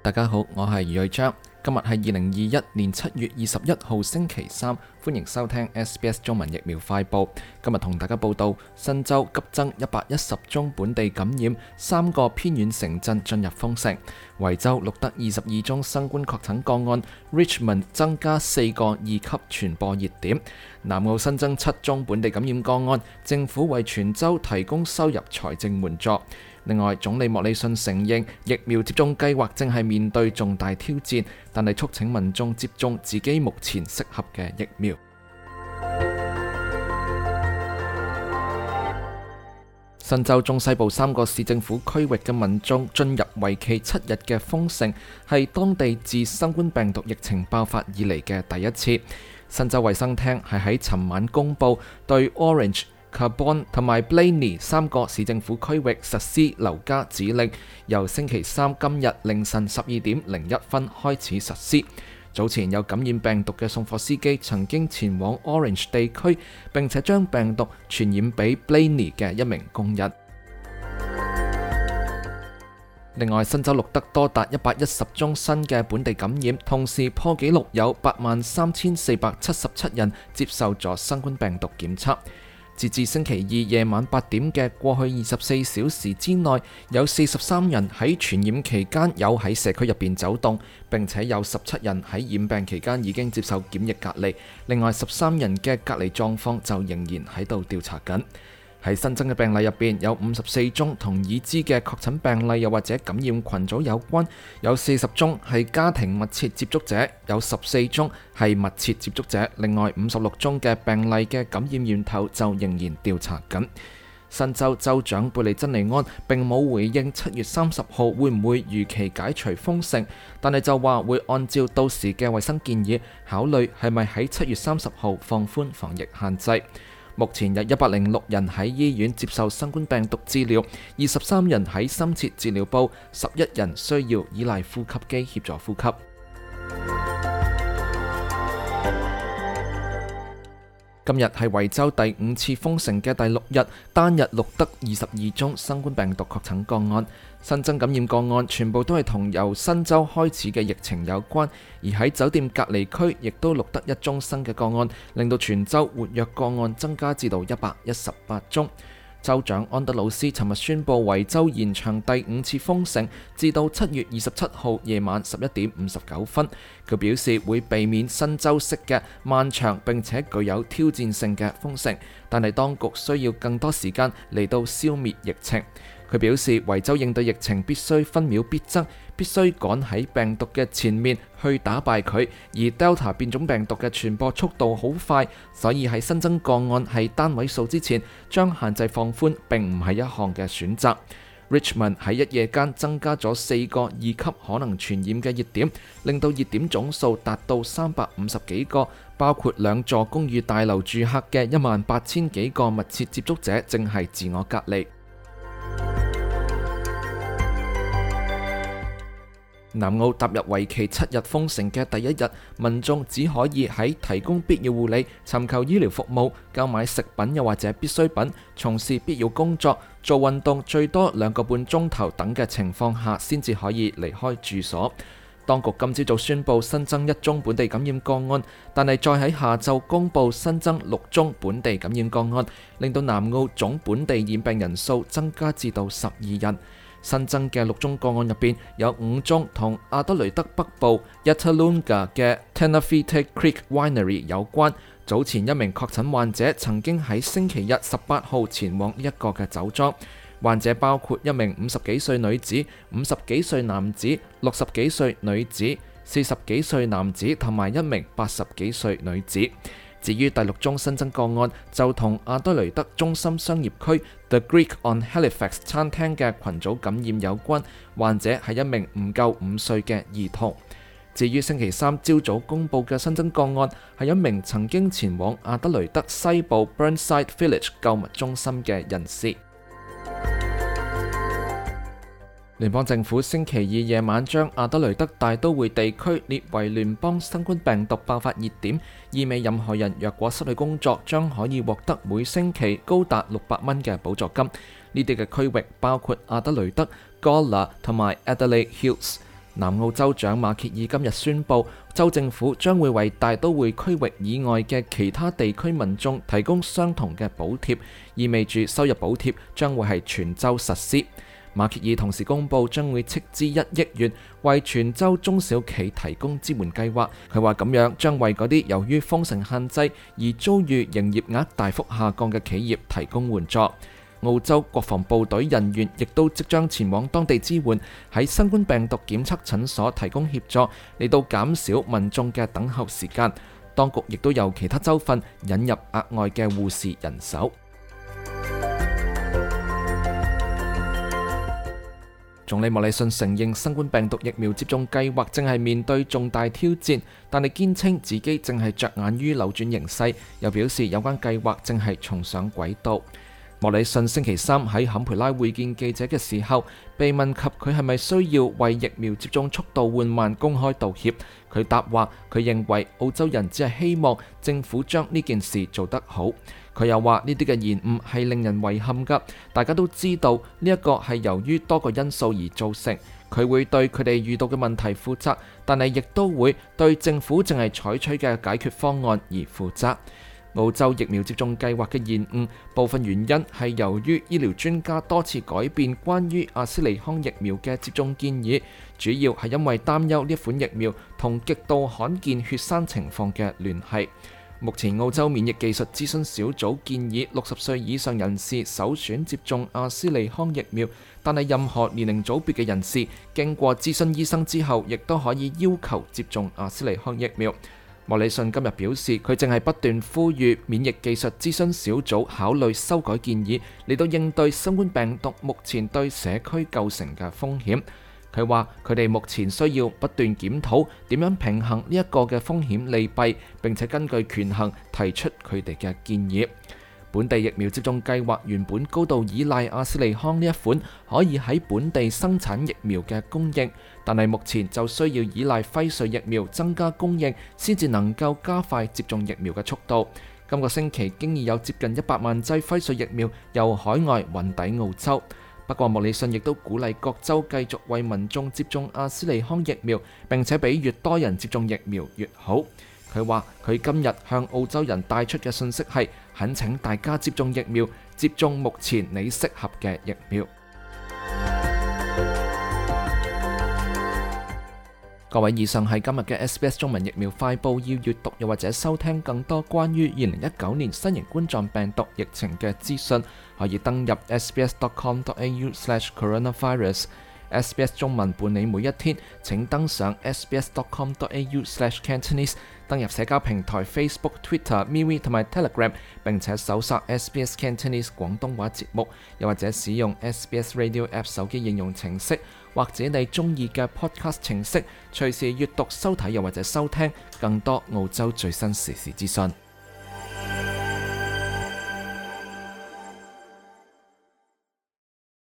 大家好，我係余瑞章。今日係2021年7月21號星期三，歡迎收聽 SBS 中文疫苗快報。今日同大家報道，新州急增110宗本地感染，3個偏遠城鎮進入封城。維州錄得22宗新冠確診個案 ，Richmond 增加4個2級傳播熱點。南澳新增7宗本地感染個案，政府為全州提供收入財政援助。另外，總理莫里遜承認疫苗接種計劃正係面對重大挑戰，但係促請民眾接種自己目前適合嘅疫苗。新州中西部3個市政府區域嘅民眾進入為期7日嘅封城，係當地自新冠病毒疫情爆發以嚟嘅第一次。新州衛生廳係喺尋晚公佈對 Orange、Carbon 同埋 Blaney 3個市政府區域實施留家指令，由星期三今日凌晨12:01開始實施。早前有感染病毒嘅送貨司機曾經前往 Orange 地區，並且將病毒傳染俾 Blaney 嘅一名工人。另外，新州錄得多達110宗新嘅本地感染，同時破紀錄有83,477人接受咗新冠病毒檢測。截至星期二夜晚8點嘅過去24小時之內，有43人喺傳染期間有喺社區入邊走動，並且有17人喺染病期間已經接受檢疫隔離。另外13人嘅隔離狀況就仍然喺度調查緊。喺新增嘅病例入邊，有54宗同已知嘅確診病例又或者感染群組有關，有40宗係家庭密切接觸者，有14宗係密切接觸者。另外56宗嘅病例嘅感染源頭就仍然調查緊。新州州長貝利珍尼安並冇回應7月30號會唔會如期解除封城，但係就話會按照到時嘅衛生建議考慮係咪喺7月30號放寬防疫限制。目前有106人喺醫院接受新冠病毒治療，23人喺深切治療部，11人需要依賴呼吸機協助呼吸。今日係維州第5次封城嘅第6日，單日錄得22宗新冠病毒確診個案。新增感染個案全部都係同由新州開始嘅疫情有關，而喺酒店隔離區亦都錄得1宗新嘅個案，令到全州活躍個案增加至到118宗。州長安德魯斯尋日宣布維州延長第5次封城，至到7月27號夜晚11:59。佢表示會避免新州式嘅漫長並且具有挑戰性嘅封城，但係當局需要更多時間嚟到消滅疫情。佢表示維州應對疫情必須分秒必爭，必須趕喺病毒嘅前面去打敗佢，而 Delta 變種病毒嘅傳播速度好快，所以喺新增個案係單位數之前，將限制放寬並唔係一項嘅選擇。Richmond 喺一夜間增加咗4個2級可能傳染嘅熱點，令到熱點總數達到350幾個，包括2座公寓大樓住客嘅18000幾個密切接觸者正係自我隔離。南澳踏入為期7日封城嘅第1日，民眾只可以喺提供必要護理、尋求醫療服務、購買食品又或者必需品、從事必要工作、做運動最多2個半鐘頭等嘅情況下，先至可以離開住所。當局今朝早宣布新增1宗本地感染個案，但係再喺下晝公佈新增6宗本地感染個案，令到南澳總本地染病人數增加至到12人。新增嘅6宗個案入邊，有5宗同阿德雷德北部 Yatalunga 嘅 Tenerife Creek Winery 有關。早前一名確診患者曾經喺星期日18號前往呢一個嘅酒莊。患者包括一名50幾歲女子、50幾歲男子、60幾歲女子、40幾歲男子同埋一名80幾歲女子。至於第6宗新增個案，就同阿德雷德中心商業區 The Greek on Halifax 餐廳嘅群組感染有關，患者係一名唔夠5歲嘅兒童。至於星期三朝早公佈嘅新增個案，係一名曾經前往阿德雷德西部 Burnside Village 購物中心嘅人士。聯邦政府星期二夜晚將阿德雷德大都會地區列為聯邦新冠病毒爆發熱點，意味任何人若果失去工作，將可以獲得每星期高達600蚊嘅補助金。呢啲嘅區域包括阿德雷德、Gawler 同埋 Adelaide Hills。 南澳州長馬歇爾今日宣布，州政府將會為大都會區域以外嘅其他地區民眾提供相同嘅補貼，意味住收入補貼將會係全州實施。馬歇爾同時公布將會斥資1億元為全州中小企提供支援計劃。佢話咁樣將為嗰啲由於封城限制而遭遇營業額大幅下降嘅企業提供援助。澳洲國防部隊人員亦都即將前往當地支援，喺新冠病毒檢測診所提供協助，嚟到減少民眾嘅等候時間。當局亦都由其他州份引入額外嘅護士人手。總理莫里遜承認新冠病毒疫苗接種計劃正係面對重大挑戰，但係堅稱自己正係着眼於扭轉形勢，又表示有關計劃正係重上軌道。莫里遜星期三喺坎培拉會見記者嘅時候，被問及佢係咪需要為疫苗接種速度緩慢公開道歉，佢答話佢認為澳洲人只係希望政府將呢件事做得好。佢又話呢啲嘅延誤係令人遺憾㗎，大家都知道呢一個係由於多個因素而造成。佢會對佢哋遇到嘅問題負責，但係亦都會對政府淨係採取嘅解決方案而負責。澳洲疫苗接種計劃嘅延誤，部分原因係由於醫療專家多次改變關於阿斯利康疫苗嘅接種建議，主要係因為擔憂呢一款疫苗同極度罕見血栓情況嘅聯繫。目前澳洲免疫技術諮詢小組建議60歲以上人士首選接種阿斯利康疫苗，但係任何年齡組別嘅人士經過諮詢醫生之後，亦都可以要求接種阿斯利康疫苗。莫里遜今日表示，佢正係不斷呼籲免疫技術諮詢小組考慮修改建議，嚟到應對新冠病毒目前對社區構成嘅風險。佢話佢哋目前需要不斷檢討點樣平衡呢一個嘅風險利弊，並且根據權衡提出佢哋嘅建議。本地疫苗接種計劃原本高度依賴阿斯利康呢一款可以喺本地生產疫苗嘅供應，但係目前就需要依賴輝瑞疫苗增加供應，先至能夠加快接種疫苗嘅速度。今個星期經已有接近100萬劑輝瑞疫苗由海外運抵澳洲。不過莫里遜亦都鼓勵各州繼續為民眾接種阿斯利康疫苗，並且俾越多人接種疫苗越好。佢話佢今日向澳洲人帶出嘅信息係懇請大家接種疫苗，接種目前你適合嘅疫苗。各位，以上係今日嘅 SBS 中文疫苗快報，要閱讀又或者收聽更多關於2019年新型冠狀病毒疫情嘅資訊，可以登入 sbs.com.au/coronavirus。SBS 中文伴你每一天，請登上 sbs.com.au/Cantonese， 登入社交平台 Facebook、Twitter、MeWe 同埋 Telegram， 並且搜索 SBS Cantonese 廣東話節目，又或者使用 SBS Radio App 手機應用程式，或者你中意嘅 Podcast 程式，隨時閱讀、收睇又或者收聽更多澳洲最新時事資訊。